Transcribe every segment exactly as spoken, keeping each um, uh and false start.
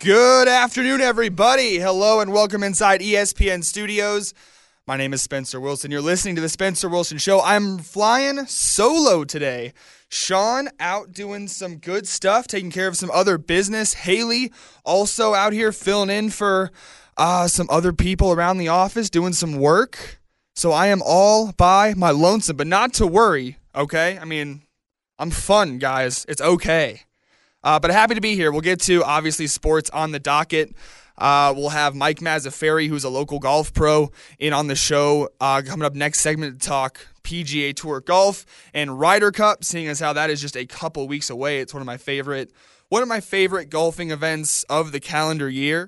Good afternoon, everybody. Hello and welcome inside E S P N Studios. My name is Spencer Wilson. You're listening to The Spencer Wilson Show. I'm flying solo today. Sean out doing some good stuff, taking care of some other business. Haley also out here filling in for uh, some other people around the office doing some work. So I am all by my lonesome, but not to worry, okay? I mean, I'm fun, guys. It's okay. Uh, but happy to be here. We'll get to, obviously, sports on the docket. Uh, we'll have Mike Mazzaferri, who's a local golf pro, in on the show. Uh, coming up next segment to talk P G A Tour golf and Ryder Cup, seeing as how that is just a couple weeks away. It's one of my favorite, one of my favorite golfing events of the calendar year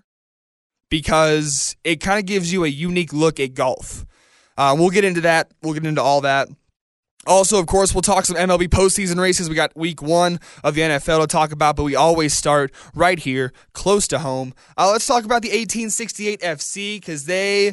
because it kind of gives you a unique look at golf. Uh, we'll get into that. We'll get into all that. Also, of course, we'll talk some M L B postseason races. We got week one of the N F L to talk about, but we always start right here, close to home. Uh, let's talk about the eighteen sixty-eight F C because they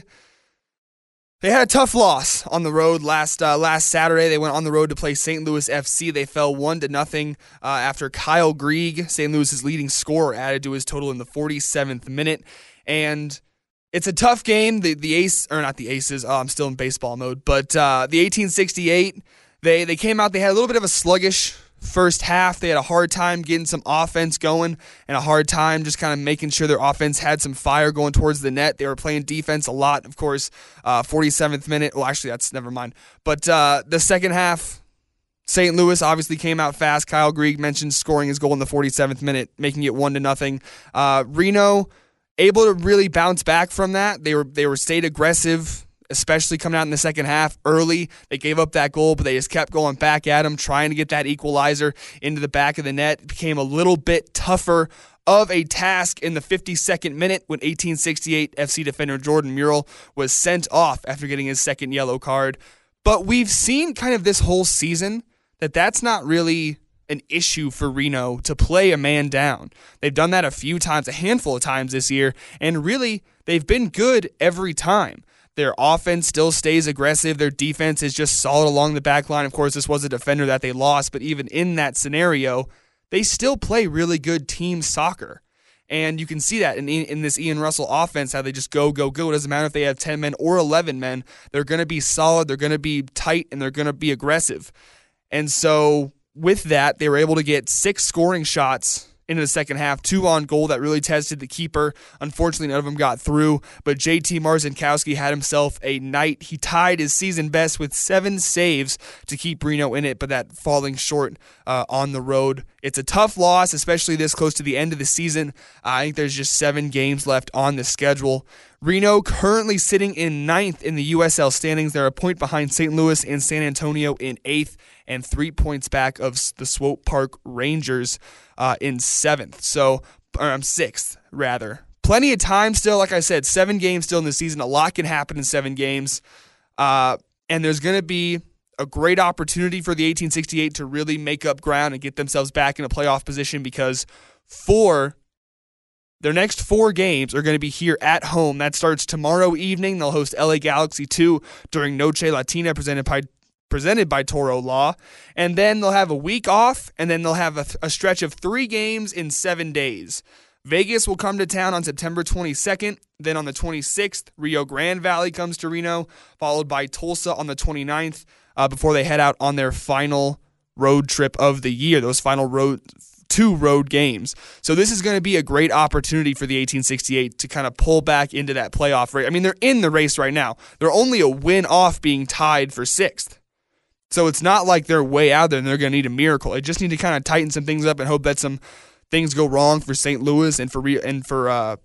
they had a tough loss on the road last uh, last Saturday. They went on the road to play Saint Louis F C. They fell one to nothing uh, after Kyle Grieg, Saint Louis's leading scorer, added to his total in the forty-seventh minute. And it's a tough game. The the ace or not the Aces. Oh, I'm still in baseball mode, but uh, the eighteen sixty-eight. They they came out, they had a little bit of a sluggish first half. They had a hard time getting some offense going and a hard time just kind of making sure their offense had some fire going towards the net. They were playing defense a lot, of course, uh, forty-seventh minute. Well, actually, that's never mind. But uh, the second half, Saint Louis obviously came out fast. Kyle Grieg mentioned scoring his goal in the forty-seventh minute, making it one to nothing. Uh, Reno able to really bounce back from that. They were they were stayed aggressive, especially coming out in the second half early. They gave up that goal, but they just kept going back at them, trying to get that equalizer into the back of the net. It became a little bit tougher of a task in the fifty-second minute when eighteen sixty-eight F C defender Jordan Murrell was sent off after getting his second yellow card. But we've seen kind of this whole season that that's not really an issue for Reno to play a man down. They've done that a few times, a handful of times this year, and really they've been good every time. Their offense still stays aggressive. Their defense is just solid along the back line. Of course, this was a defender that they lost, but even in that scenario, they still play really good team soccer. And you can see that in, in this Ian Russell offense, how they just go, go, go. It doesn't matter if they have ten men or eleven men. They're going to be solid, they're going to be tight, and they're going to be aggressive. And so with that, they were able to get six scoring shots into the second half, two on goal that really tested the keeper. Unfortunately, none of them got through, but J T Marcinkowski had himself a night. He tied his season best with seven saves to keep Reno in it, but that falling short uh, on the road. It's a tough loss, especially this close to the end of the season. Uh, I think there's just seven games left on the schedule. Reno currently sitting in ninth in the U S L standings. They're a point behind Saint Louis and San Antonio in eighth, and three points back of the Swope Park Rangers uh, in seventh. So, or I'm sixth, rather. Plenty of time still. Like I said, seven games still in the season. A lot can happen in seven games. Uh, and there's going to be a great opportunity for the eighteen sixty-eight to really make up ground and get themselves back in a playoff position because four Their next four games are going to be here at home. That starts tomorrow evening. They'll host L A Galaxy two during Noche Latina presented by presented by Toro Law. And then they'll have a week off, and then they'll have a, a stretch of three games in seven days. Vegas will come to town on September twenty-second. Then on the twenty-sixth, Rio Grande Valley comes to Reno, followed by Tulsa on the twenty-ninth uh, before they head out on their final road trip of the year, those final road two road games. So this is going to be a great opportunity for the eighteen sixty-eight to kind of pull back into that playoff race. I mean, they're in the race right now. They're only a win off being tied for sixth. So it's not like they're way out there and they're going to need a miracle. They just need to kind of tighten some things up and hope that some things go wrong for Saint Louis and for and for uh,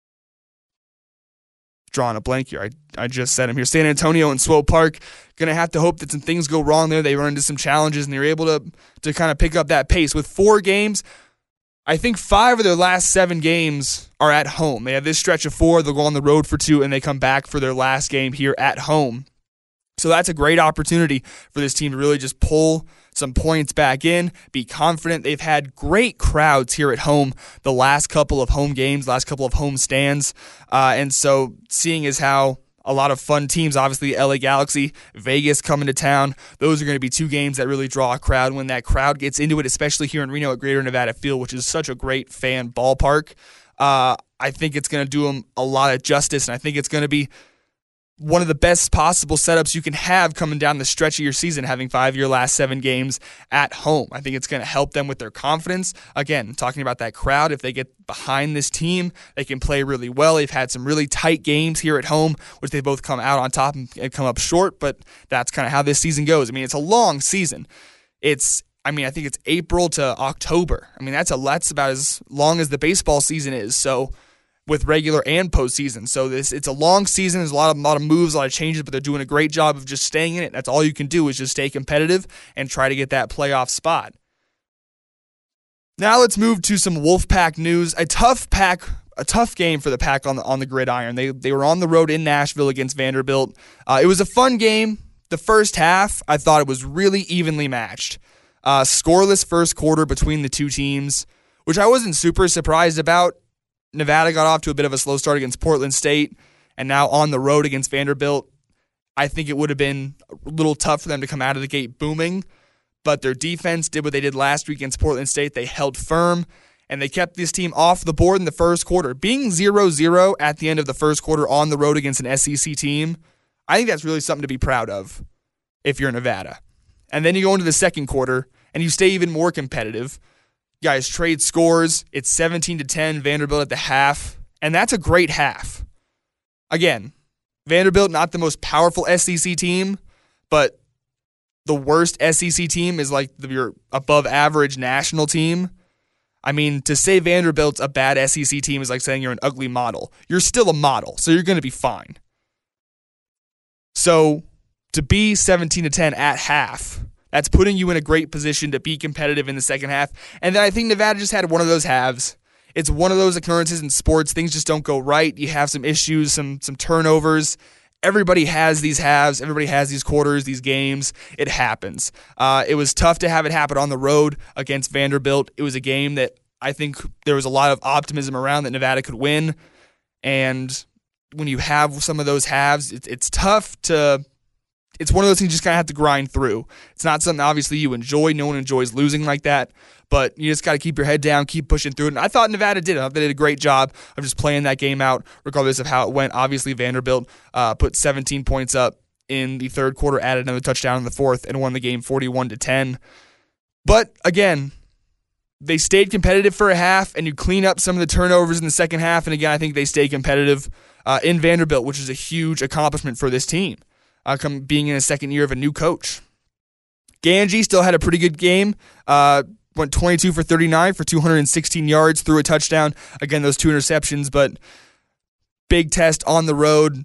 drawing a blank here. I, I just said them here. San Antonio and Swope Park, going to have to hope that some things go wrong there. They run into some challenges, and they're able to, to kind of pick up that pace. With four games, I think five of their last seven games are at home. They have this stretch of four. They'll go on the road for two, and they come back for their last game here at home. So that's a great opportunity for this team to really just pull some points back in, be confident. They've had great crowds here at home the last couple of home games, last couple of home stands. Uh, and so seeing as how a lot of fun teams, obviously L A Galaxy, Vegas coming to town, those are going to be two games that really draw a crowd. When that crowd gets into it, especially here in Reno at Greater Nevada Field, which is such a great fan ballpark, Uh, I think it's going to do them a lot of justice, and I think it's going to be one of the best possible setups you can have coming down the stretch of your season, having five of your last seven games at home. I think it's going to help them with their confidence. Again, talking about that crowd, if they get behind this team, they can play really well. They've had some really tight games here at home, which they both come out on top and come up short, but that's kind of how this season goes. I mean, it's a long season. It's, I mean, I think it's April to October. I mean, that's a that's about as long as the baseball season is. So, with regular and postseason. So this it's a long season. There's a lot of a lot of moves, a lot of changes, but they're doing a great job of just staying in it. That's all you can do is just stay competitive and try to get that playoff spot. Now let's move to some Wolfpack news. A tough pack, a tough game for the Pack on the on the gridiron. They they were on the road in Nashville against Vanderbilt. Uh, it was a fun game. The first half, I thought it was really evenly matched. Uh, scoreless first quarter between the two teams, which I wasn't super surprised about. Nevada got off to a bit of a slow start against Portland State, and now on the road against Vanderbilt. I think it would have been a little tough for them to come out of the gate booming, but their defense did what they did last week against Portland State. They held firm, and they kept this team off the board in the first quarter. Being zero zero at the end of the first quarter on the road against an S E C team, I think that's really something to be proud of if you're Nevada. And then you go into the second quarter, and you stay even more competitive. Guys, trade scores. It's seventeen to ten, Vanderbilt at the half, and that's a great half. Again, Vanderbilt, not the most powerful S E C team, but the worst S E C team is like the, your above-average national team. I mean, to say Vanderbilt's a bad S E C team is like saying you're an ugly model. You're still a model, so you're going to be fine. So, to be seventeen to ten at half, that's putting you in a great position to be competitive in the second half. And then I think Nevada just had one of those halves. It's one of those occurrences in sports. Things just don't go right. You have some issues, some some turnovers. Everybody has these halves. Everybody has these quarters, these games. It happens. Uh, it was tough to have it happen on the road against Vanderbilt. It was a game that I think there was a lot of optimism around that Nevada could win. And when you have some of those halves, it's, it's tough to... It's one of those things you just kind of have to grind through. It's not something obviously you enjoy. No one enjoys losing like that. But you just got to keep your head down, keep pushing through it. And I thought Nevada did it. I thought they did a great job of just playing that game out, regardless of how it went. Obviously, Vanderbilt uh, put seventeen points up in the third quarter, added another touchdown in the fourth, and won the game forty-one to ten. But again, they stayed competitive for a half, and you clean up some of the turnovers in the second half. And again, I think they stayed competitive uh, in Vanderbilt, which is a huge accomplishment for this team. Uh, come being in a second year of a new coach. Ganji still had a pretty good game. Uh, went twenty-two for thirty-nine for two hundred sixteen yards, threw a touchdown. Again, those two interceptions, but big test on the road.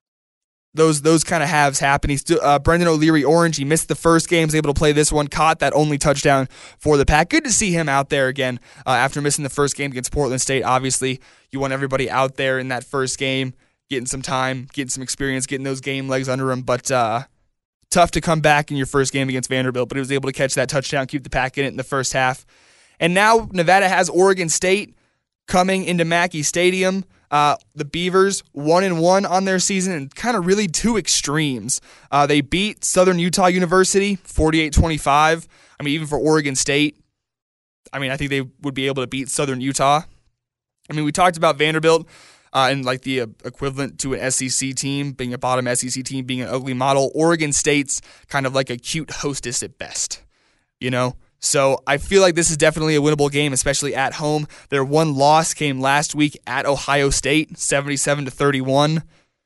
Those those kind of halves happen. He still, uh, Brendan O'Leary Orange, he missed the first game, was able to play this one, caught that only touchdown for the Pack. Good to see him out there again uh, after missing the first game against Portland State. Obviously, you want everybody out there in that first game, getting some time, getting some experience, getting those game legs under him. But uh, tough to come back in your first game against Vanderbilt, but he was able to catch that touchdown, keep the Pack in it in the first half. And now Nevada has Oregon State coming into Mackey Stadium. Uh, the Beavers, one and one on their season, and kind of really two extremes. Uh, they beat Southern Utah University forty-eight twenty-five. I mean, even for Oregon State, I mean, I think they would be able to beat Southern Utah. I mean, we talked about Vanderbilt. Uh, and like the uh, equivalent to an S E C team, being a bottom S E C team, being an ugly model. Oregon State's kind of like a cute hostess at best, you know? So I feel like this is definitely a winnable game, especially at home. Their one loss came last week at Ohio State, seventy-seven to thirty-one.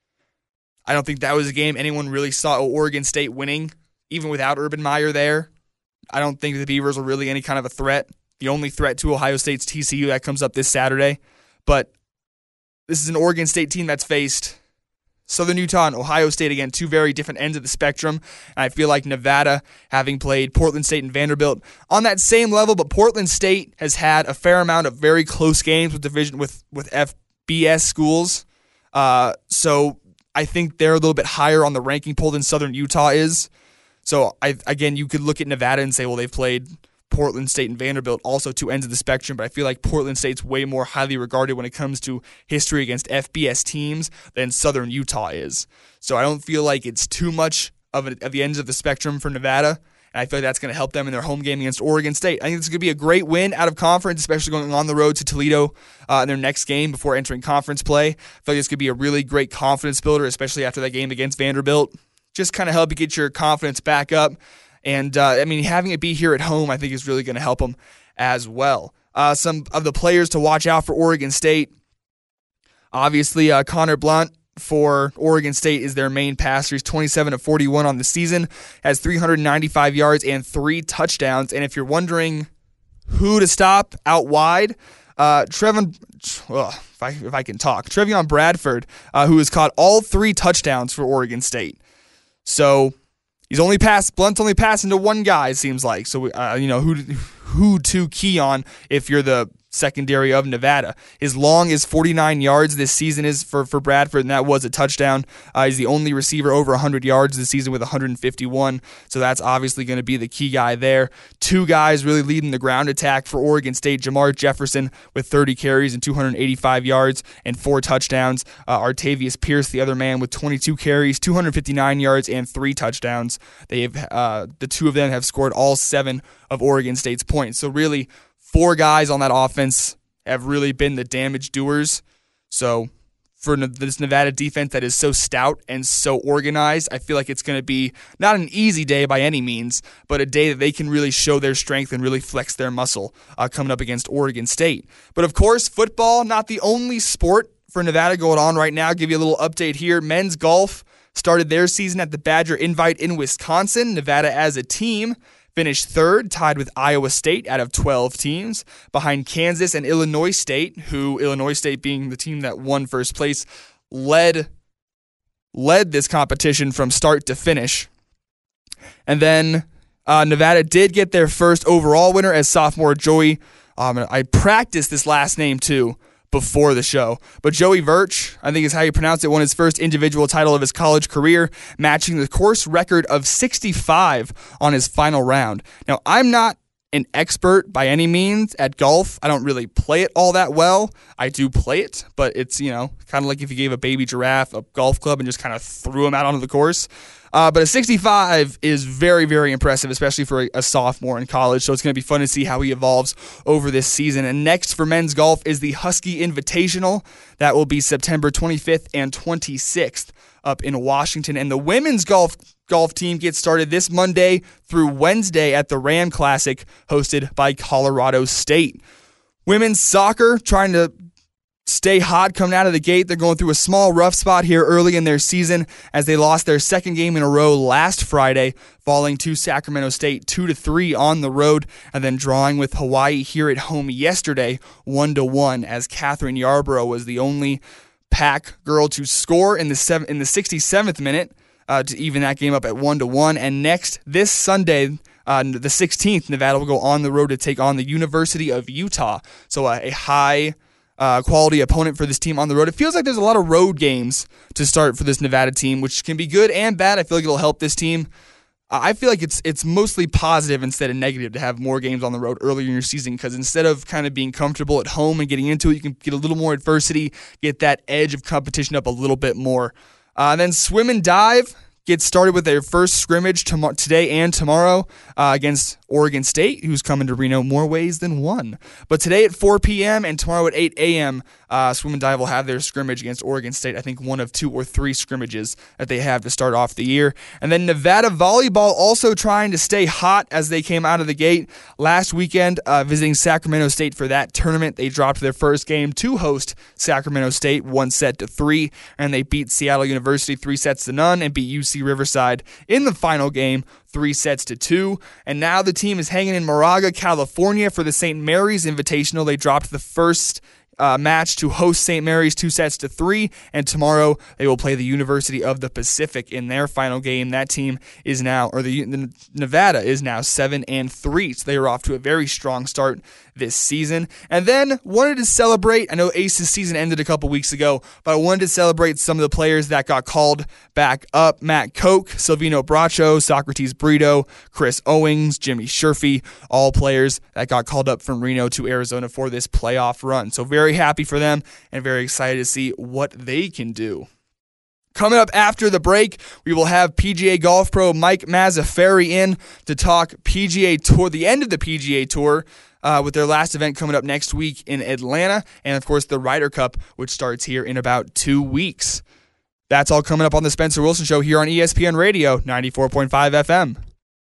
I don't think that was a game anyone really saw Oregon State winning, even without Urban Meyer there. I don't think the Beavers are really any kind of a threat. The only threat to Ohio State's T C U that comes up this Saturday. But this is an Oregon State team that's faced Southern Utah and Ohio State, again, two very different ends of the spectrum. And I feel like Nevada, having played Portland State and Vanderbilt on that same level, but Portland State has had a fair amount of very close games with division with, with F B S schools. Uh, so I think they're a little bit higher on the ranking poll than Southern Utah is. So I, again, you could look at Nevada and say, well, they've played Portland State and Vanderbilt, also two ends of the spectrum, but I feel like Portland State's way more highly regarded when it comes to history against F B S teams than Southern Utah is. So I don't feel like it's too much of, a, of the ends of the spectrum for Nevada. and I feel like that's going to help them in their home game against Oregon State. I think this is going to be a great win out of conference, especially going on the road to Toledo uh, in their next game before entering conference play. I feel like this could be a really great confidence builder, especially after that game against Vanderbilt. Just kind of help you get your confidence back up. And, uh, I mean, having it be here at home, I think, is really going to help them as well. Uh, some of the players to watch out for Oregon State. Obviously, uh, Connor Blount for Oregon State is their main passer. He's twenty-seven of forty-one on the season, has three hundred ninety-five yards and three touchdowns. And if you're wondering who to stop out wide, uh, Trevon, well, if I, if I can talk, Trevion Bradford, uh, who has caught all three touchdowns for Oregon State. So he's only passed, Blunt's only passing to one guy, it seems like. So, uh, you know, who, who to key on if you're the secondary of Nevada. His long is forty-nine yards this season is for, for Bradford, and that was a touchdown. Uh, he's the only receiver over one hundred yards this season with one hundred fifty-one, so that's obviously going to be the key guy there. Two guys really leading the ground attack for Oregon State. Jamar Jefferson with thirty carries and two hundred eighty-five yards and four touchdowns. Uh, Artavius Pierce, the other man, with twenty-two carries, two hundred fifty-nine yards, and three touchdowns. They have uh, the two of them have scored all seven of Oregon State's points. So really, four guys on that offense have really been the damage doers. So for this Nevada defense that is so stout and so organized, I feel like it's going to be not an easy day by any means, but a day that they can really show their strength and really flex their muscle uh, coming up against Oregon State. But of course, football, not the only sport for Nevada going on right now. I'll give you a little update here. Men's golf started their season at the Badger Invite in Wisconsin. Nevada as a team finished third, tied with Iowa State out of twelve teams, behind Kansas and Illinois State, who Illinois State being the team that won first place, led, led this competition from start to finish. And then uh, Nevada did get their first overall winner as sophomore Joey. Um, I practiced this last name too before the show. But Joey Verch, I think is how you pronounce it, won his first individual title of his college career, matching the course record of sixty-five on his final round. Now, I'm not an expert by any means at golf. I don't really play it all that well. I do play it, but it's, you know, kind of like if you gave a baby giraffe a golf club and just kind of threw him out onto the course. Uh, but a sixty-five is very, very impressive, especially for a, a sophomore in college. So it's going to be fun to see how he evolves over this season. And next for men's golf is the Husky Invitational. That will be September twenty-fifth and twenty-sixth up in Washington. And the women's golf golf team gets started this Monday through Wednesday at the Ram Classic, hosted by Colorado State. Women's soccer trying to stay hot coming out of the gate. They're going through a small rough spot here early in their season as they lost their second game in a row last Friday, falling to Sacramento State two to three on the road, and then drawing with Hawaii here at home yesterday one to one, as Catherine Yarborough was the only Pac girl to score in the seven, in the sixty-seventh minute uh, to even that game up at one to one. And next this Sunday, Uh, the sixteenth, Nevada will go on the road to take on the University of Utah. So uh, a high uh, quality opponent for this team on the road. It feels like there's a lot of road games to start for this Nevada team, which can be good and bad. I feel like it'll help this team. Uh, I feel like it's it's mostly positive instead of negative to have more games on the road earlier in your season, because instead of kind of being comfortable at home and getting into it, you can get a little more adversity, get that edge of competition up a little bit more. Uh, and then swim and dive get started with their first scrimmage tom- today and tomorrow uh, against Oregon State, who's coming to Reno more ways than one. But today at four p.m. and tomorrow at eight a.m., uh, Swim and Dive will have their scrimmage against Oregon State. I think one of two or three scrimmages that they have to start off the year. And then Nevada Volleyball also trying to stay hot as they came out of the gate last weekend, uh, visiting Sacramento State for that tournament. They dropped their first game to host Sacramento State, one set to three, and they beat Seattle University three sets to none and beat U C Riverside in the final game, three sets to two. And now the team is hanging in Moraga, California for the Saint Mary's Invitational. They dropped the first uh, match to host Saint Mary's two sets to three, and tomorrow they will play the University of the Pacific in their final game. That team is now, or the, the Nevada is now seven and three, so they are off to a very strong start this season. And then wanted to celebrate, I know Ace's season ended a couple weeks ago, but I wanted to celebrate some of the players that got called back up. Matt Koch, Silvino Bracho, Socrates Brito, Chris Owings, Jimmy Sherfy, all players that got called up from Reno to Arizona for this playoff run. So very happy for them and very excited to see what they can do. Coming up after the break, we will have P G A Golf Pro Mike Mazzaferri in to talk P G A Tour, the end of the P G A Tour, uh, with their last event coming up next week in Atlanta, and of course the Ryder Cup, which starts here in about two weeks. That's all coming up on the Spencer Wilson Show here on E S P N Radio, ninety-four point five F M.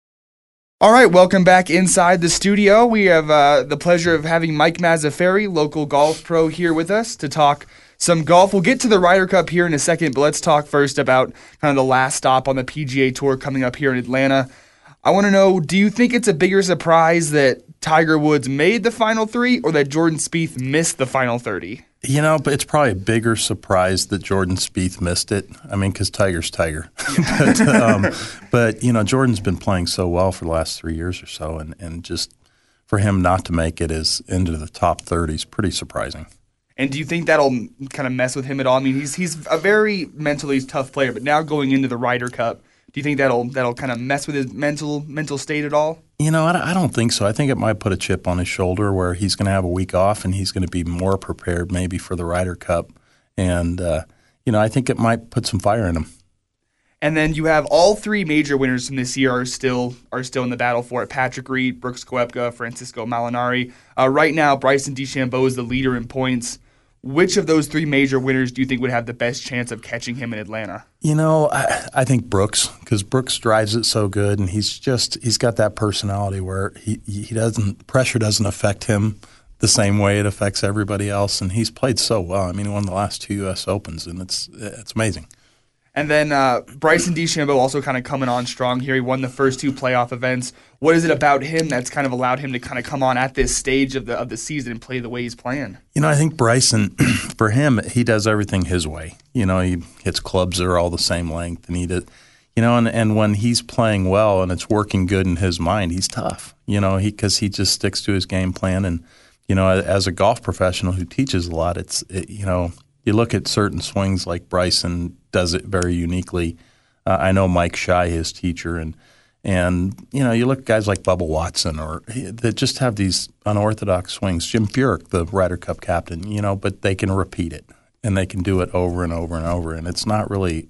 All right, welcome back inside the studio. We have uh, the pleasure of having Mike Mazzaferri, local golf pro, here with us to talk some golf. We'll get to the Ryder Cup here in a second, but let's talk first about kind of the last stop on the P G A Tour coming up here in Atlanta. I want to know, do you think it's a bigger surprise that Tiger Woods made the final three or that Jordan Spieth missed the final thirty? You know, but it's probably a bigger surprise that Jordan Spieth missed it. I mean, because Tiger's Tiger. but, um, but, you know, Jordan's been playing so well for the last three years or so, and, and just for him not to make it is into the top thirty is pretty surprising. And do you think that'll kind of mess with him at all? I mean, he's he's a very mentally tough player, but now going into the Ryder Cup, do you think that'll that'll kind of mess with his mental mental state at all? You know, I don't think so. I think it might put a chip on his shoulder where he's going to have a week off and he's going to be more prepared maybe for the Ryder Cup. And, uh, you know, I think it might put some fire in him. And then you have all three major winners from this year are still are still in the battle for it. Patrick Reed, Brooks Koepka, Francisco Molinari. Uh, right now, Bryson DeChambeau is the leader in points. Which of those three major winners do you think would have the best chance of catching him in Atlanta? You know, I, I think Brooks, because Brooks drives it so good, and he's just he's got that personality where he he doesn't pressure doesn't affect him the same way it affects everybody else, and he's played so well. I mean, he won the last two U S Opens, and it's it's amazing. And then uh, Bryson DeChambeau also kind of coming on strong here. He won the first two playoff events. What is it about him that's kind of allowed him to kind of come on at this stage of the of the season and play the way he's playing? You know, I think Bryson, for him, he does everything his way. You know, he hits clubs that are all the same length, and he did, you know, and, and when he's playing well and it's working good in his mind, he's tough. You know, he because he just sticks to his game plan, and you know, as a golf professional who teaches a lot, it's it, you know. You look at certain swings like Bryson does it very uniquely. Uh, I know Mike Shy, his teacher, and and you know you look at guys like Bubba Watson or that just have these unorthodox swings. Jim Furyk, the Ryder Cup captain, you know, but they can repeat it and they can do it over and over and over. And it's not really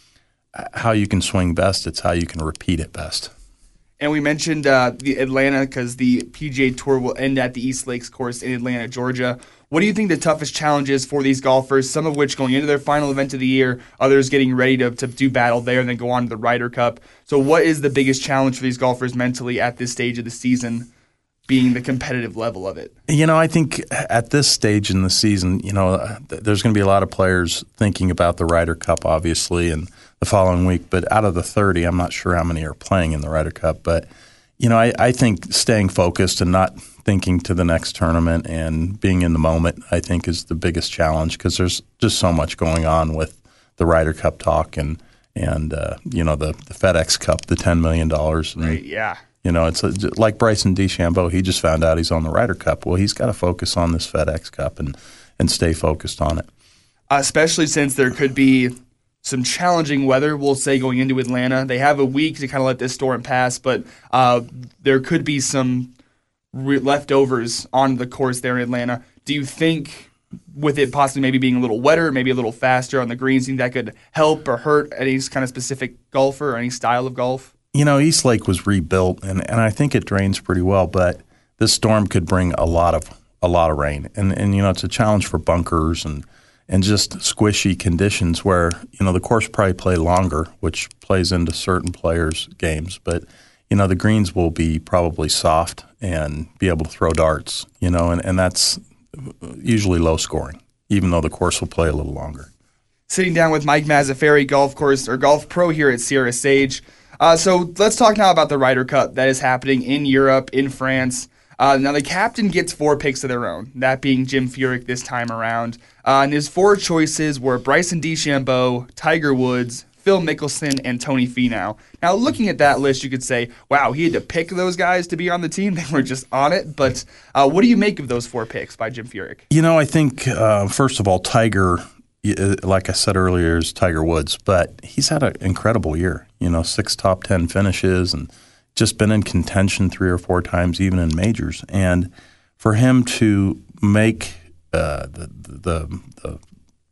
how you can swing best; it's how you can repeat it best. And we mentioned uh, the Atlanta because the P G A Tour will end at the East Lakes course in Atlanta, Georgia. What do you think the toughest challenge is for these golfers, some of which going into their final event of the year, others getting ready to, to do battle there and then go on to the Ryder Cup? So what is the biggest challenge for these golfers mentally at this stage of the season, being the competitive level of it? You know, I think at this stage in the season, you know, there's going to be a lot of players thinking about the Ryder Cup, obviously, and the following week. But out of the thirty, I'm not sure how many are playing in the Ryder Cup. But, you know, I, I think staying focused and not thinking to the next tournament and being in the moment, I think, is the biggest challenge because there's just so much going on with the Ryder Cup talk and, and uh, you know, the, the FedEx Cup, the ten million dollars. And, right, yeah. You know, it's a, like Bryson DeChambeau. He just found out he's on the Ryder Cup. Well, he's got to focus on this FedEx Cup and, and stay focused on it. Uh, especially since there could be some challenging weather, we'll say, going into Atlanta. They have a week to kind of let this storm pass, but uh, there could be some re- leftovers on the course there in Atlanta. Do you think, with it possibly maybe being a little wetter, maybe a little faster on the greens, think that could help or hurt any kind of specific golfer or any style of golf? You know, East Lake was rebuilt, and, and I think it drains pretty well, but this storm could bring a lot of a lot of rain. And, and you know, it's a challenge for bunkers and and just squishy conditions where, you know, the course probably play longer, which plays into certain players' games. But, you know, the greens will be probably soft and be able to throw darts, you know, and, and that's usually low scoring, even though the course will play a little longer. Sitting down with Mike Mazzaferri, golf course or golf pro here at Sierra Sage. Uh, so let's talk now about the Ryder Cup that is happening in Europe, in France. Uh, now, the captain gets four picks of their own, that being Jim Furyk this time around. Uh, and his four choices were Bryson DeChambeau, Tiger Woods, Phil Mickelson, and Tony Finau. Now, looking at that list, you could say, wow, he had to pick those guys to be on the team. They were just on it. But uh, what do you make of those four picks by Jim Furyk? You know, I think, uh, first of all, Tiger, like I said earlier, is Tiger Woods. But he's had an incredible year. You know, six top ten finishes and just been in contention three or four times, even in majors. And for him to make uh, the, the the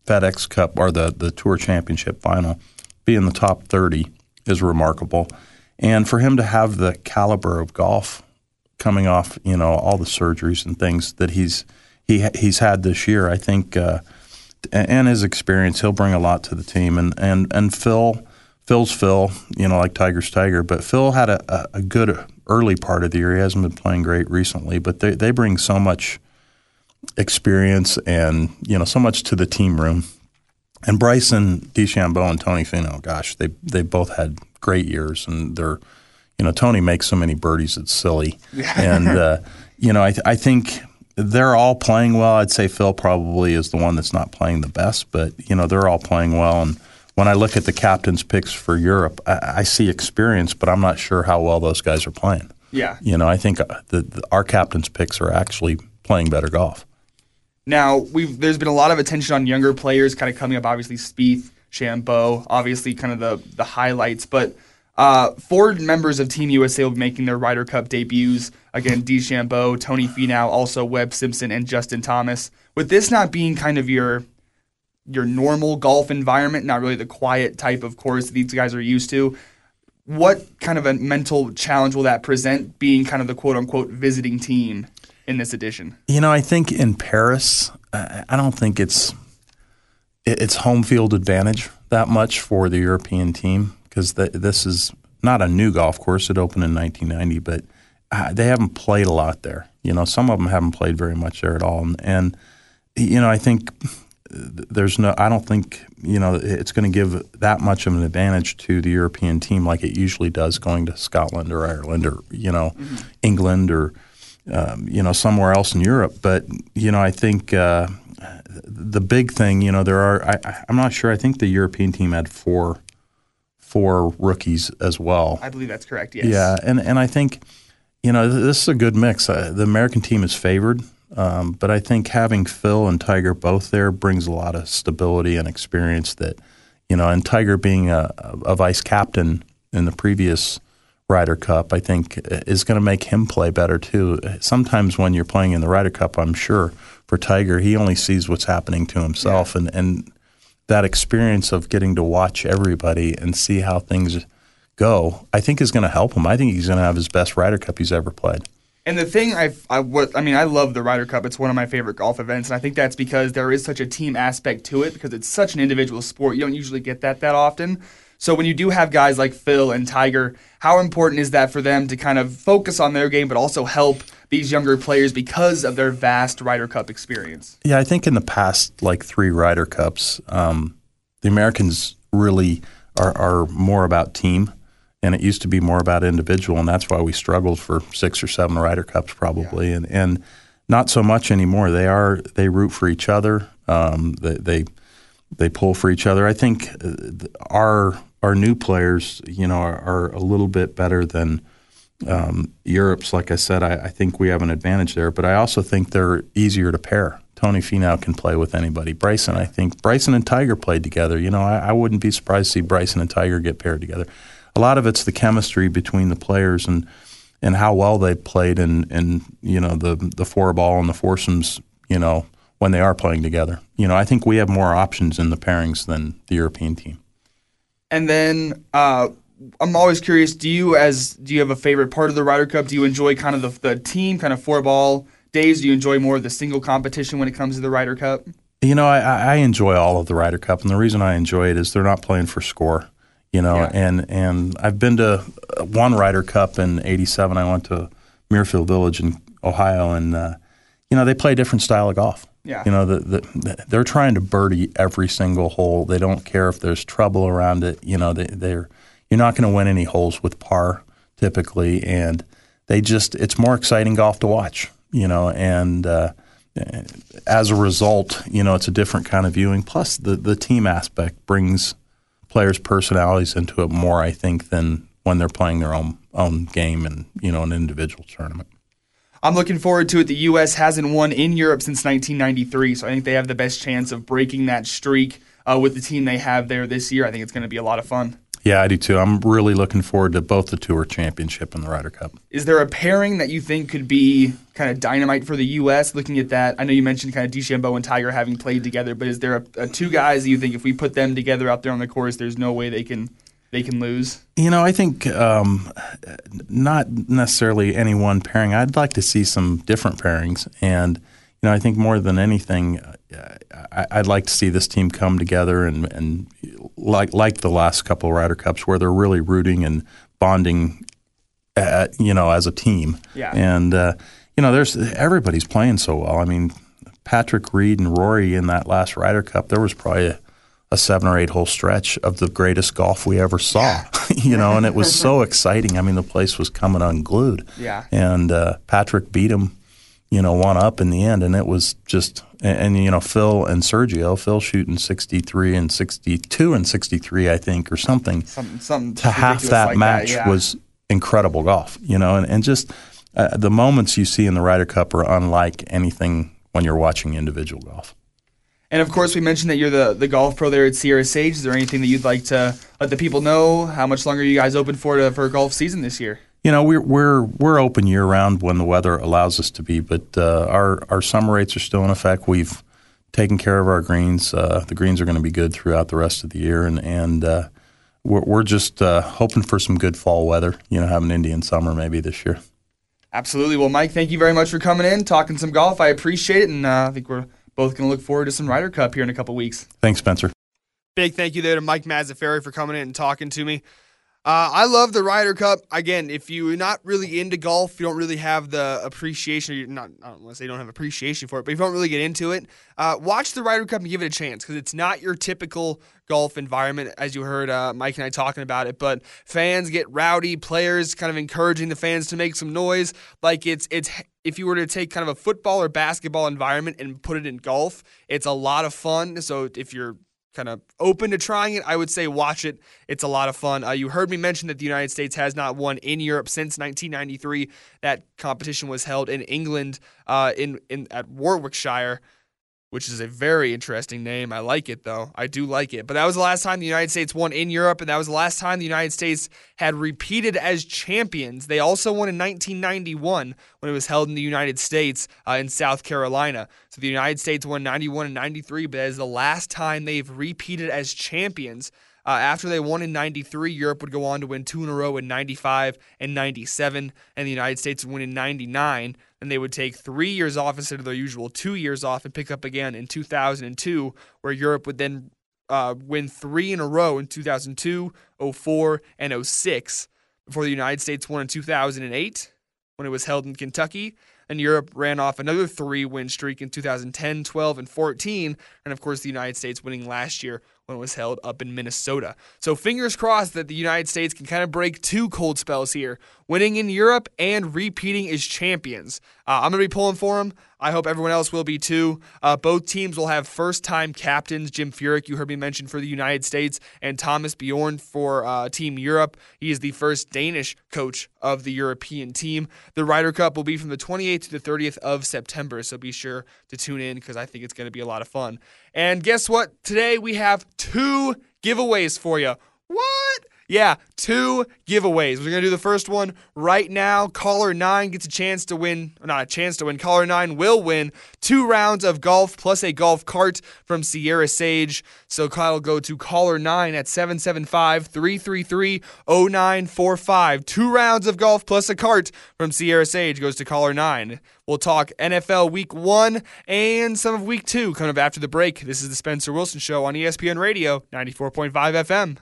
FedEx Cup or the, the Tour Championship final, be in the top thirty is remarkable. And for him to have the caliber of golf coming off, you know, all the surgeries and things that he's he he's had this year, I think, uh, and his experience, he'll bring a lot to the team. And and and Phil, Phil's Phil, you know, like Tiger's Tiger, but Phil had a, a good early part of the year. He hasn't been playing great recently, but they they bring so much experience and, you know, so much to the team room. And Bryson DeChambeau and Tony Finau, gosh, they they both had great years, and they're, you know, Tony makes so many birdies, it's silly. And, uh, you know, I, th- I think they're all playing well. I'd say Phil probably is the one that's not playing the best, but, you know, they're all playing well. And when I look at the captain's picks for Europe, I, I see experience, but I'm not sure how well those guys are playing. Yeah. You know, I think the, the, our captain's picks are actually playing better golf. Now, we've there's been a lot of attention on younger players kind of coming up, obviously Spieth, Chambeau, obviously kind of the, the highlights, but uh, four members of Team U S A will be making their Ryder Cup debuts. Again, DeChambeau, Tony Finau, also Webb Simpson, and Justin Thomas. With this not being kind of your your normal golf environment, not really the quiet type of course that these guys are used to, what kind of a mental challenge will that present, being kind of the quote-unquote visiting team in this edition? You know, I think in Paris, I don't think it's it's home field advantage that much for the European team, because this is not a new golf course. It opened in nineteen ninety, but they haven't played a lot there. You know, some of them haven't played very much there at all. And, and you know, I think there's no – I don't think, you know, it's going to give that much of an advantage to the European team like it usually does going to Scotland or Ireland or, you know, mm-hmm. England or – Um, you know, somewhere else in Europe. But, you know, I think uh, the big thing, you know, there are, I, I'm not sure, I think the European team had four four rookies as well. I believe that's correct, yes. Yeah, and, and I think, you know, this is a good mix. Uh, the American team is favored, um, but I think having Phil and Tiger both there brings a lot of stability and experience that, you know, and Tiger being a, a vice captain in the previous Ryder Cup, I think, is going to make him play better too. Sometimes when you're playing in the Ryder Cup, I'm sure for Tiger, he only sees what's happening to himself, yeah. and, and that experience of getting to watch everybody and see how things go, I think is going to help him. I think he's going to have his best Ryder Cup he's ever played. And the thing I, I, what, I mean, I love the Ryder Cup. It's one of my favorite golf events, and I think that's because there is such a team aspect to it, because it's such an individual sport. You don't usually get that that often. So when you do have guys like Phil and Tiger, how important is that for them to kind of focus on their game but also help these younger players because of their vast Ryder Cup experience? Yeah, I think in the past, like three Ryder Cups, um, the Americans really are, are more about team, and it used to be more about individual, and that's why we struggled for six or seven Ryder Cups probably, yeah. and and not so much anymore. They are they root for each other. Um, they, they they pull for each other. I think our Our new players, you know, are, are a little bit better than um, Europe's. Like I said, I, I think we have an advantage there, but I also think they're easier to pair. Tony Finau can play with anybody. Bryson, I think Bryson and Tiger played together. You know, I, I wouldn't be surprised to see Bryson and Tiger get paired together. A lot of it's the chemistry between the players and and how well they played, and and you know the the four ball and the foursomes. You know, when they are playing together. You know, I think we have more options in the pairings than the European team. And then uh, I'm always curious, do you as do you have a favorite part of the Ryder Cup? Do you enjoy kind of the, the team, kind of four-ball days? Do you enjoy more of the single competition when it comes to the Ryder Cup? You know, I, I enjoy all of the Ryder Cup, and the reason I enjoy it is they're not playing for score. You know, yeah. and, and I've been to one Ryder Cup in eighty-seven. I went to Muirfield Village in Ohio, and, uh, you know, they play a different style of golf. Yeah. You know, the, the, they're trying to birdie every single hole. They don't care if there's trouble around it. You know, they, they're you're not going to win any holes with par typically, and they just it's more exciting golf to watch. You know, and uh, as a result, you know, it's a different kind of viewing. Plus, the the team aspect brings players' personalities into it more, I think, than when they're playing their own own game in you know an individual tournament. I'm looking forward to it. The U S hasn't won in Europe since nineteen ninety-three, so I think they have the best chance of breaking that streak uh, with the team they have there this year. I think it's going to be a lot of fun. Yeah, I do too. I'm really looking forward to both the Tour Championship and the Ryder Cup. Is there a pairing that you think could be kind of dynamite for the U S? Looking at that, I know you mentioned kind of DeChambeau and Tiger having played together, but is there a, a two guys that you think if we put them together out there on the course, there's no way they can they can lose? You know, I think um, not necessarily any one pairing. I'd like to see some different pairings, and you know, I think more than anything, uh, I'd like to see this team come together and, and like like the last couple of Ryder Cups where they're really rooting and bonding, at, you know, as a team. Yeah. And uh, you know, there's everybody's playing so well. I mean, Patrick Reed and Rory in that last Ryder Cup, there was probably a, a seven or eight hole stretch of the greatest golf we ever saw. Yeah. You know, and it was so exciting. I mean, the place was coming unglued. Yeah. And uh, Patrick beat him, you know, one up in the end, and it was just and, and you know, Phil and Sergio, Phil shooting sixty-three and sixty-two and sixty-three, I think, or something. Something, something to half that like match that, yeah. was incredible golf, you know, and, and just uh, the moments you see in the Ryder Cup are unlike anything when you're watching individual golf. And, of course, we mentioned that you're the, the golf pro there at Sierra Sage. Is there anything that you'd like to let the people know? How much longer are you guys open for to, for golf season this year? You know, we're we're we're open year round when the weather allows us to be, but uh, our our summer rates are still in effect. We've taken care of our greens. Uh, the greens are going to be good throughout the rest of the year, and and uh, we're we're just uh, hoping for some good fall weather. You know, have an Indian summer maybe this year. Absolutely. Well, Mike, thank you very much for coming in, talking some golf. I appreciate it, and uh, I think we're both going to look forward to some Ryder Cup here in a couple weeks. Thanks, Spencer. Big thank you there to Mike Mazzaferri for coming in and talking to me. Uh, I love the Ryder Cup. Again, if you're not really into golf, you don't really have the appreciation, or you're not, I don't want to say you don't have appreciation for it, but if you don't really get into it, uh, watch the Ryder Cup and give it a chance, because it's not your typical golf environment, as you heard uh, Mike and I talking about it, but fans get rowdy, players kind of encouraging the fans to make some noise. Like it's it's if you were to take kind of a football or basketball environment and put it in golf, it's a lot of fun. So if you're kind of open to trying it, I would say watch it. It's a lot of fun. Uh, you heard me mention that the United States has not won in Europe since nineteen ninety-three. That competition was held in England uh, in, in at Warwickshire, which is a very interesting name. I like it, though. I do like it. But that was the last time the United States won in Europe, and that was the last time the United States had repeated as champions. They also won in nineteen ninety-one when it was held in the United States uh, in South Carolina. So the United States won ninety-one and ninety-three, but that is the last time they've repeated as champions. Uh, after they won in ninety-three, Europe would go on to win two in a row in ninety-five and ninety-seven, and the United States would win in ninety-nine. Then they would take three years off instead of their usual two years off and pick up again in two thousand two, where Europe would then uh, win three in a row in two thousand two, oh four, and oh six, before the United States won in two thousand eight when it was held in Kentucky. And Europe ran off another three-win streak in two thousand ten, twelve, and fourteen, and of course the United States winning last year when it was held up in Minnesota. So fingers crossed that the United States can kind of break two cold spells here, winning in Europe and repeating as champions. Uh, I'm going to be pulling for them. I hope everyone else will be too. Uh, both teams will have first-time captains. Jim Furyk, you heard me mention, for the United States, and Thomas Bjorn for uh, Team Europe. He is the first Danish coach of the European team. The Ryder Cup will be from the twenty-eighth to the thirtieth of September, so be sure to tune in because I think it's going to be a lot of fun. And guess what? Today we have two giveaways for you. What? Yeah, two giveaways. We're going to do the first one right now. Caller nine gets a chance to win, or not a chance to win, Caller nine will win two rounds of golf plus a golf cart from Sierra Sage. So Kyle will go to Caller nine at seven seven five, three three three, oh nine four five. Two rounds of golf plus a cart from Sierra Sage goes to Caller nine. We'll talk N F L Week one and some of Week two coming up after the break. This is the Spencer Wilson Show on E S P N Radio, ninety-four point five F M.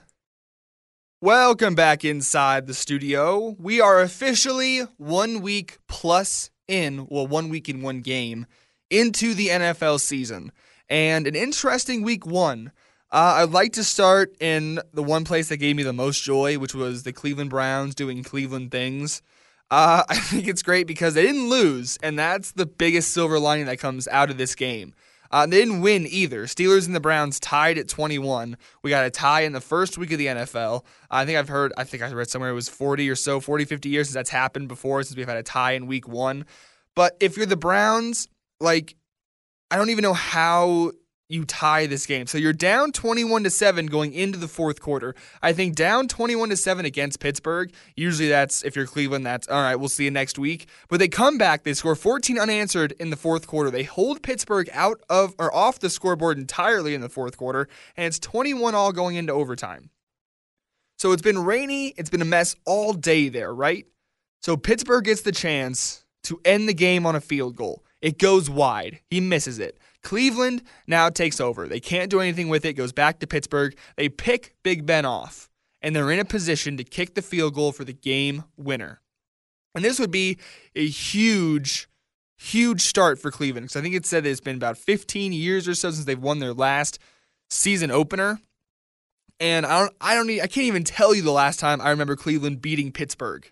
Welcome back inside the studio. We are officially one week plus in, well, one week in one game, into the N F L season. And an interesting week one. Uh, I'd like to start in the one place that gave me the most joy, which was the Cleveland Browns doing Cleveland things. Uh, I think it's great because they didn't lose, and that's the biggest silver lining that comes out of this game. Uh, they didn't win either. Steelers and the Browns tied at twenty-one. We got a tie in the first week of the N F L. I think I've heard, I think I read somewhere it was forty or so, forty, fifty years since that's happened before, since we've had a tie in week one. But if you're the Browns, like, I don't even know how you tie this game. So you're down twenty-one to seven going into the fourth quarter. I think down twenty-one to seven against Pittsburgh, usually that's, if you're Cleveland, that's, all right, we'll see you next week. But they come back, they score fourteen unanswered in the fourth quarter. They hold Pittsburgh out of, or off the scoreboard entirely in the fourth quarter, and it's twenty-one all going into overtime. So it's been rainy, it's been a mess all day there, right? So Pittsburgh gets the chance to end the game on a field goal. It goes wide. He misses it. Cleveland now takes over. They can't do anything with it. Goes back to Pittsburgh. They pick Big Ben off, and they're in a position to kick the field goal for the game winner. And this would be a huge, huge start for Cleveland, because I think it said it's been about fifteen years or so since they've won their last season opener. And I don't, I don't need, I can't even tell you the last time I remember Cleveland beating Pittsburgh.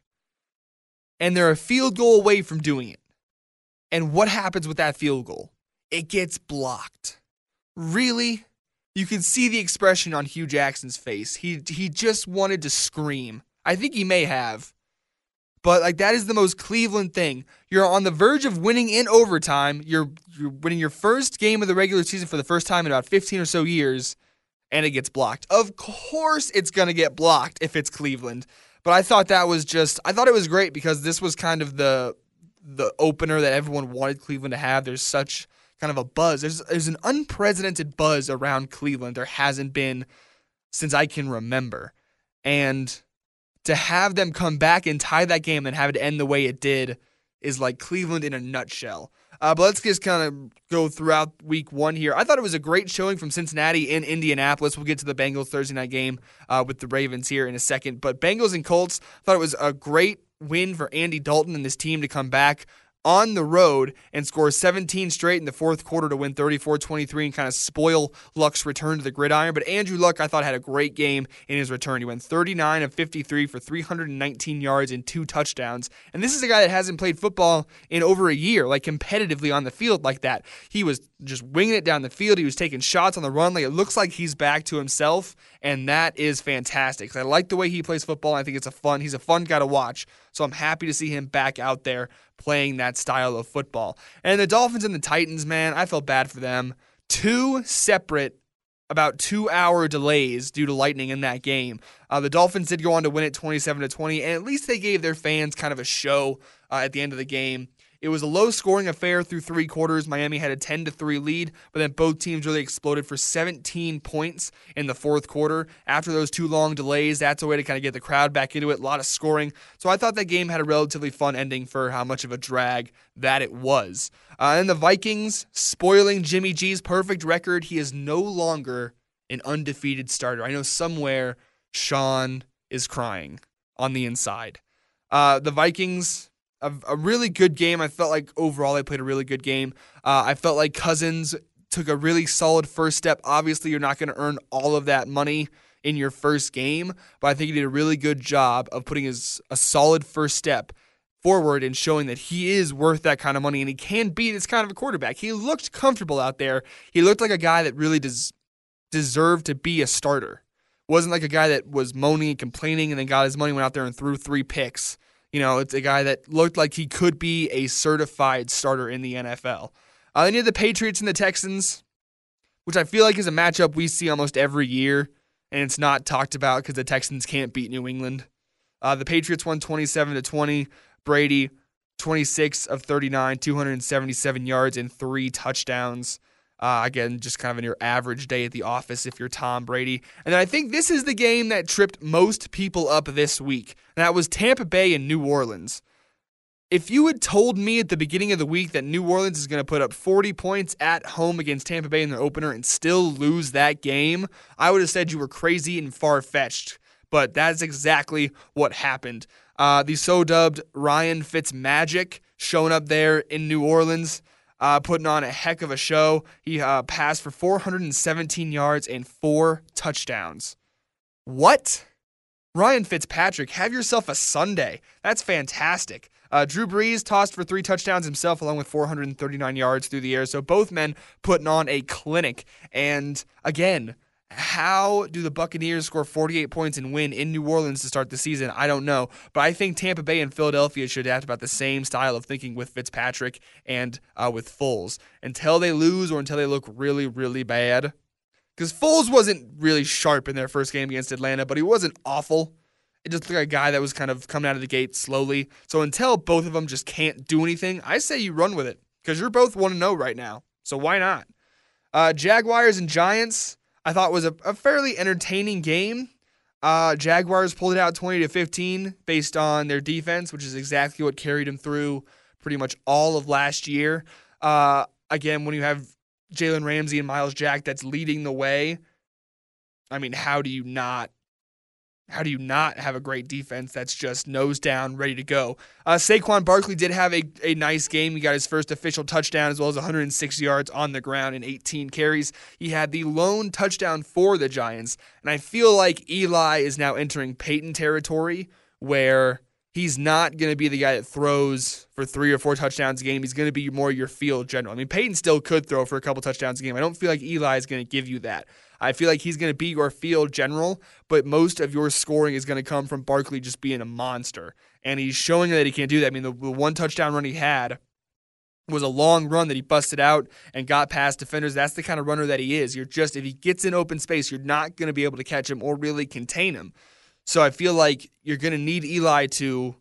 And they're a field goal away from doing it. And what happens with that field goal? It gets blocked. Really? You can see the expression on Hugh Jackson's face. He he just wanted to scream. I think he may have. But like that is the most Cleveland thing. You're on the verge of winning in overtime. You're you're winning your first game of the regular season for the first time in about fifteen or so years, and it gets blocked. Of course it's going to get blocked if it's Cleveland. But I thought that was just I thought it was great because this was kind of the the opener that everyone wanted Cleveland to have. There's such kind of a buzz. There's there's an unprecedented buzz around Cleveland. There hasn't been since I can remember. And to have them come back and tie that game and have it end the way it did is like Cleveland in a nutshell. Uh, but let's just kind of go throughout week one here. I thought it was a great showing from Cincinnati in Indianapolis. We'll get to the Bengals Thursday night game uh, with the Ravens here in a second. But Bengals and Colts, I thought it was a great win for Andy Dalton and this team to come back on the road and score seventeen straight in the fourth quarter to win thirty-four twenty-three and kind of spoil Luck's return to the gridiron. But Andrew Luck, I thought, had a great game in his return. He went thirty-nine of fifty-three for three hundred nineteen yards and two touchdowns. And this is a guy that hasn't played football in over a year, like competitively on the field like that. He was just winging it down the field. He was taking shots on the run. Like, it looks like he's back to himself, and that is fantastic. I like the way he plays football. I think it's a fun. He's a fun guy to watch. So I'm happy to see him back out there playing that style of football. And the Dolphins and the Titans, man, I felt bad for them. Two separate, about two-hour delays due to lightning in that game. Uh, the Dolphins did go on to win it twenty-seven to twenty, and at least they gave their fans kind of a show uh, at the end of the game. It was a low-scoring affair through three quarters. Miami had a ten to three lead, but then both teams really exploded for seventeen points in the fourth quarter. After those two long delays, that's a way to kind of get the crowd back into it. A lot of scoring. So I thought that game had a relatively fun ending for how much of a drag that it was. Uh, and the Vikings spoiling Jimmy G's perfect record. He is no longer an undefeated starter. I know somewhere Sean is crying on the inside. Uh, the Vikings... A, a really good game. I felt like overall they played a really good game. Uh, I felt like Cousins took a really solid first step. Obviously, you're not going to earn all of that money in your first game, but I think he did a really good job of putting his a solid first step forward and showing that he is worth that kind of money and he can be this kind of a quarterback. He looked comfortable out there. He looked like a guy that really des- deserved to be a starter. Wasn't like a guy that was moaning and complaining and then got his money, went out there and threw three picks. You know, it's a guy that looked like he could be a certified starter in the N F L. Uh, then you had the Patriots and the Texans, which I feel like is a matchup we see almost every year, and it's not talked about because the Texans can't beat New England. Uh, the Patriots won twenty-seven to twenty. Brady, twenty-six of thirty-nine, two hundred seventy-seven yards and three touchdowns. Uh, again, just kind of in your average day at the office if you're Tom Brady. And then I think this is the game that tripped most people up this week, and that was Tampa Bay and New Orleans. If you had told me at the beginning of the week that New Orleans is going to put up forty points at home against Tampa Bay in their opener and still lose that game, I would have said you were crazy and far-fetched. But that's exactly what happened. Uh, the so-dubbed Ryan Fitzmagic showing up there in New Orleans, Uh, putting on a heck of a show. He uh, passed for four hundred seventeen yards and four touchdowns. What? Ryan Fitzpatrick, have yourself a Sunday. That's fantastic. Uh, Drew Brees tossed for three touchdowns himself along with four hundred thirty-nine yards through the air. So both men putting on a clinic. And again, How do the Buccaneers score forty-eight points and win in New Orleans to start the season? I don't know. But I think Tampa Bay and Philadelphia should adapt about the same style of thinking with Fitzpatrick and uh, with Foles. Until they lose or until they look really, really bad. Because Foles wasn't really sharp in their first game against Atlanta, but he wasn't awful. It just looked like a guy that was kind of coming out of the gate slowly. So until both of them just can't do anything, I say you run with it. Because you're both one and oh right now. So why not? Uh, Jaguars and Giants, I thought was a, a fairly entertaining game. Uh, Jaguars pulled it out twenty to fifteen based on their defense, which is exactly what carried them through pretty much all of last year. Uh, again, when you have Jalen Ramsey and Myles Jack that's leading the way, I mean, how do you not How do you not have a great defense that's just nose down, ready to go? Uh, Saquon Barkley did have a, a nice game. He got his first official touchdown as well as one hundred six yards on the ground in eighteen carries. He had the lone touchdown for the Giants. And I feel like Eli is now entering Peyton territory where he's not going to be the guy that throws for three or four touchdowns a game. He's going to be more your field general. I mean, Peyton still could throw for a couple touchdowns a game. I don't feel like Eli is going to give you that. I feel like he's going to be your field general, but most of your scoring is going to come from Barkley just being a monster. And he's showing that he can't do that. I mean, the, the one touchdown run he had was a long run that he busted out and got past defenders. That's the kind of runner that he is. You're just, if he gets in open space, you're not going to be able to catch him or really contain him. So I feel like you're going to need Eli to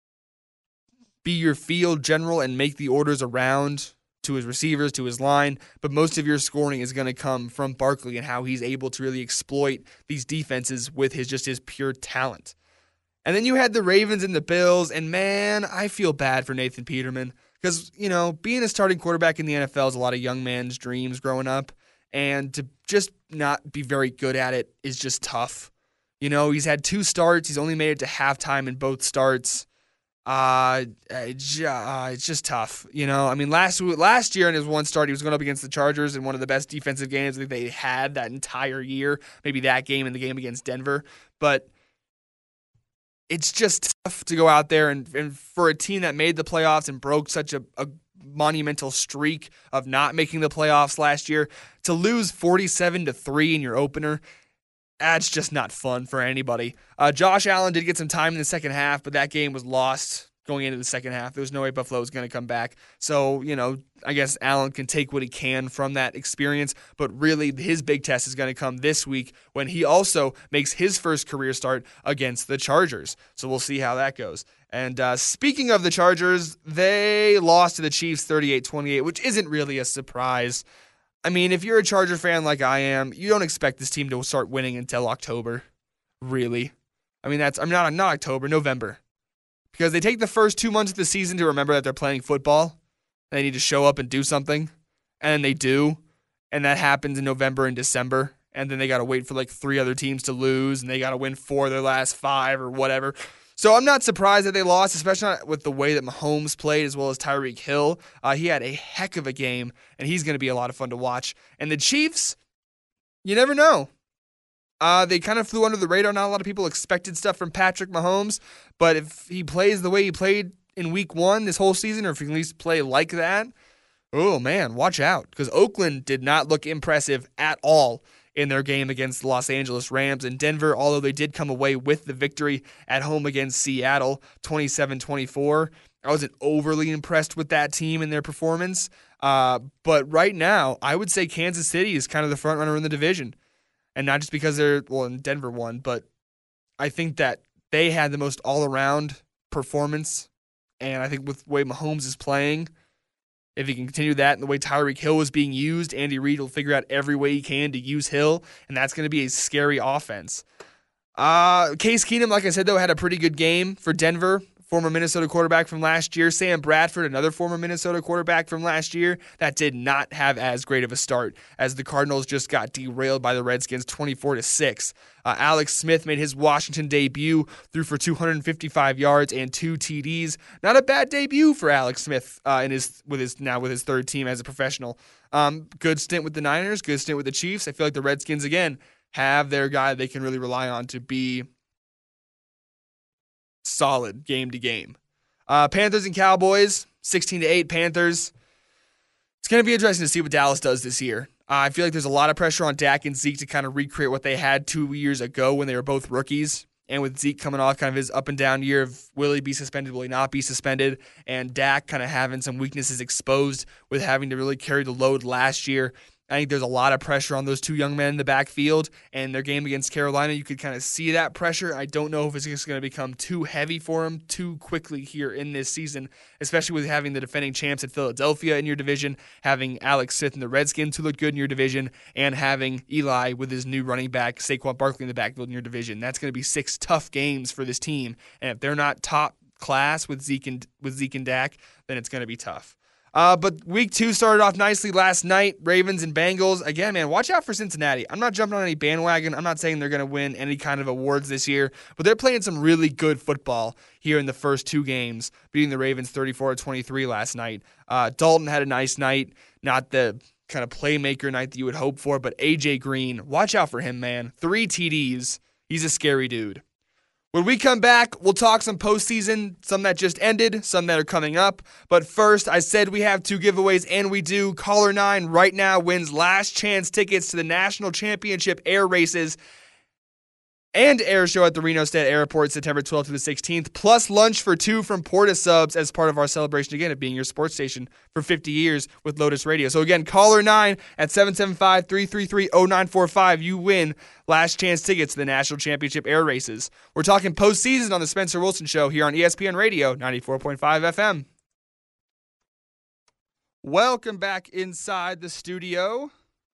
be your field general and make the orders around to his receivers, to his line, but most of your scoring is going to come from Barkley and how he's able to really exploit these defenses with his just his pure talent. And then you had the Ravens and the Bills, and man, I feel bad for Nathan Peterman because, you know, being a starting quarterback in the N F L is a lot of young man's dreams growing up, and to just not be very good at it is just tough. You know, he's had two starts. He's only made it to halftime in both starts. Uh, it's just tough, you know. I mean, last last year in his one start, he was going up against the Chargers in one of the best defensive games that they had that entire year. Maybe that game and the game against Denver. But it's just tough to go out there and, and for a team that made the playoffs and broke such a, a monumental streak of not making the playoffs last year, to lose forty-seven to three in your opener. That's just not fun for anybody. Uh, Josh Allen did get some time in the second half, but that game was lost going into the second half. There was no way Buffalo was going to come back. So, you know, I guess Allen can take what he can from that experience, but really his big test is going to come this week when he also makes his first career start against the Chargers. So we'll see how that goes. And uh, speaking of the Chargers, they lost to the Chiefs thirty-eight twenty-eight, which isn't really a surprise. I mean, if you're a Charger fan like I am, you don't expect this team to start winning until October, really. I mean, that's I'm not not October, November, because they take the first two months of the season to remember that they're playing football. They need to show up and do something, and they do, and that happens in November and December, and then they got to wait for like three other teams to lose, and they got to win four of their last five or whatever. So I'm not surprised that they lost, especially not with the way that Mahomes played as well as Tyreek Hill. Uh, he had a heck of a game, and he's going to be a lot of fun to watch. And the Chiefs, you never know. Uh, they kind of flew under the radar. Not a lot of people expected stuff from Patrick Mahomes, but if he plays the way he played in week one this whole season, or if he can at least play like that, oh man, watch out. Because Oakland did not look impressive at all in their game against the Los Angeles Rams. And Denver, although they did come away with the victory at home against Seattle, twenty-seven twenty-four. I wasn't overly impressed with that team and their performance. Uh, but right now, I would say Kansas City is kind of the front runner in the division. And not just because they're, well, in Denver won, but I think that they had the most all-around performance. And I think with the way Mahomes is playing, if he can continue that and the way Tyreek Hill was being used, Andy Reid will figure out every way he can to use Hill, and that's going to be a scary offense. Uh, Case Keenum, like I said, though, had a pretty good game for Denver. Former Minnesota quarterback from last year. Sam Bradford, another former Minnesota quarterback from last year, that did not have as great of a start as the Cardinals just got derailed by the Redskins twenty-four to six. Uh, Alex Smith made his Washington debut, threw for two hundred fifty-five yards and two T Ds. Not a bad debut for Alex Smith uh, in his with his now with his third team as a professional. Um, good stint with the Niners, good stint with the Chiefs. I feel like the Redskins again have their guy they can really rely on to be solid game to game. Uh, Panthers and Cowboys, sixteen to eight Panthers. It's going to be interesting to see what Dallas does this year. Uh, I feel like there's a lot of pressure on Dak and Zeke to kind of recreate what they had two years ago when they were both rookies. And with Zeke coming off kind of his up and down year of will he be suspended, will he not be suspended, and Dak kind of having some weaknesses exposed with having to really carry the load last year. I think there's a lot of pressure on those two young men in the backfield, and their game against Carolina, you could kind of see that pressure. I don't know if it's just going to become too heavy for them too quickly here in this season, especially with having the defending champs in Philadelphia in your division, having Alex Smith and the Redskins who look good in your division, and having Eli with his new running back, Saquon Barkley, in the backfield in your division. That's going to be six tough games for this team, and if they're not top class with Zeke and, with Zeke and Dak, then it's going to be tough. Uh, but week two started off nicely last night. Ravens and Bengals. Again, man, watch out for Cincinnati. I'm not jumping on any bandwagon. I'm not saying they're going to win any kind of awards this year, but they're playing some really good football here in the first two games, beating the Ravens thirty-four to twenty-three last night. Uh, Dalton had a nice night, not the kind of playmaker night that you would hope for, but A J Green, watch out for him, man. Three T Ds. He's a scary dude. When we come back, we'll talk some postseason, some that just ended, some that are coming up. But first, I said we have two giveaways, and we do. Caller nine right now wins last chance tickets to the National Championship air races and air show at the Reno State Airport September twelfth to the sixteenth, plus lunch for two from Porta Subs as part of our celebration, again, of being your sports station for fifty years with Lotus Radio. So again, caller nine at seven seven five, three three three, zero nine four five. You win last chance tickets to the National Championship air races. We're talking postseason on the Spencer Wilson Show here on E S P N Radio, ninety-four point five F M. Welcome back inside the studio.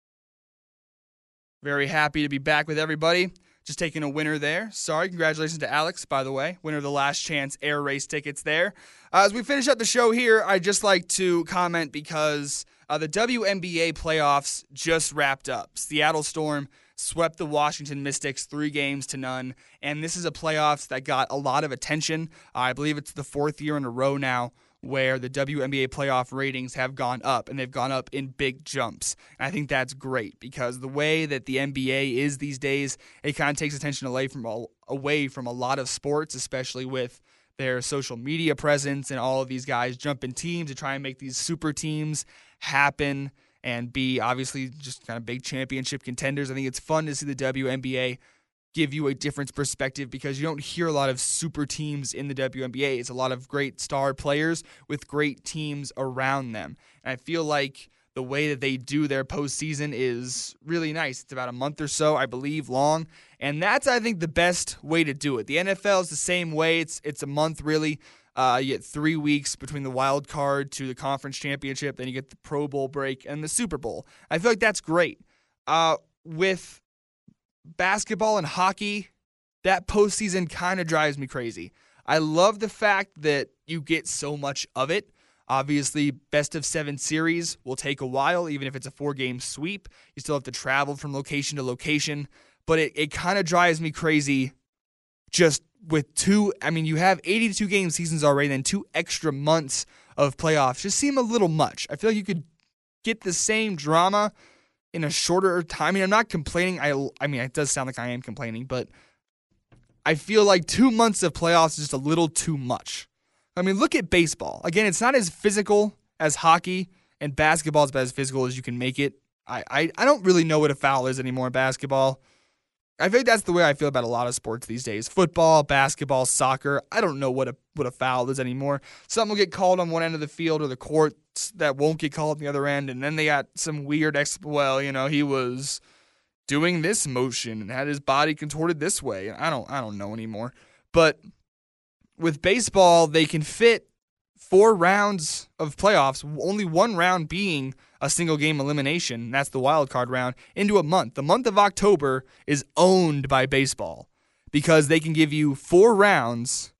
Very happy to be back with everybody. Just taking a winner there. Sorry, congratulations to Alex, by the way. Winner of the last chance air race tickets there. Uh, as we finish up the show here, I'd just like to comment because uh, the W N B A playoffs just wrapped up. Seattle Storm swept the Washington Mystics three games to none, and this is a playoffs that got a lot of attention. Uh, I believe it's the fourth year in a row now where the W N B A playoff ratings have gone up, and they've gone up in big jumps. And I think that's great because the way that the N B A is these days, it kind of takes attention away from a, away from a lot of sports, especially with their social media presence and all of these guys jumping teams to try and make these super teams happen and be obviously just kind of big championship contenders. I think it's fun to see the W N B A give you a different perspective because you don't hear a lot of super teams in the W N B A. It's a lot of great star players with great teams around them. And I feel like the way that they do their postseason is really nice. It's about a month or so, I believe, long. And that's, I think, the best way to do it. The N F L is the same way. It's it's a month, really. Uh, you get three weeks between the wild card to the conference championship. Then you get the Pro Bowl break and the Super Bowl. I feel like that's great. Uh, with basketball and hockey, that postseason kind of drives me crazy. I love the fact that you get so much of it. Obviously, best of seven series will take a while, even if it's a four-game sweep. You still have to travel from location to location. But it, it kind of drives me crazy just with two, I mean, you have eighty-two game seasons already, then two extra months of playoffs just seem a little much. I feel like you could get the same drama in a shorter time. I mean, I'm not complaining. I, I mean, it does sound like I am complaining, but I feel like two months of playoffs is just a little too much. I mean, look at baseball. Again, it's not as physical as hockey, and basketball is about as physical as you can make it. I, I, I don't really know what a foul is anymore in basketball. I think that's the way I feel about a lot of sports these days. Football, basketball, soccer. I don't know what a what a foul is anymore. Something will get called on one end of the field or the court that won't get called on the other end, and then they got some weird, ex- well, you know, he was doing this motion and had his body contorted this way. I don't, I don't know anymore. But with baseball, they can fit four rounds of playoffs, only one round being a single game elimination, that's the wild card round, into a month. The month of October is owned by baseball because they can give you four rounds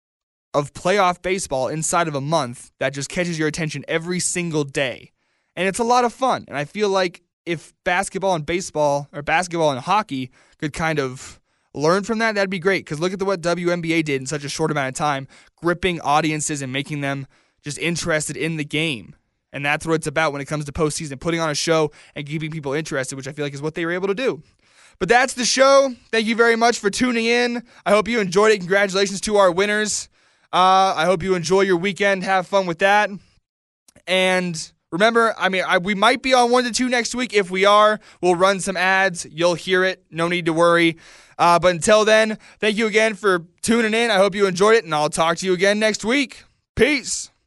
of playoff baseball inside of a month that just catches your attention every single day. And it's a lot of fun. And I feel like if basketball and baseball, or basketball and hockey, could kind of learn from that, that'd be great. Because look at the, what W N B A did in such a short amount of time, gripping audiences and making them just interested in the game. And that's what it's about when it comes to postseason, putting on a show and keeping people interested, which I feel like is what they were able to do. But that's the show. Thank you very much for tuning in. I hope you enjoyed it. Congratulations to our winners. Uh, I hope you enjoy your weekend. Have fun with that. And Remember, I mean, I, we might be on one to two next week. If we are, we'll run some ads. You'll hear it. No need to worry. Uh, but until then, thank you again for tuning in. I hope you enjoyed it, and I'll talk to you again next week. Peace.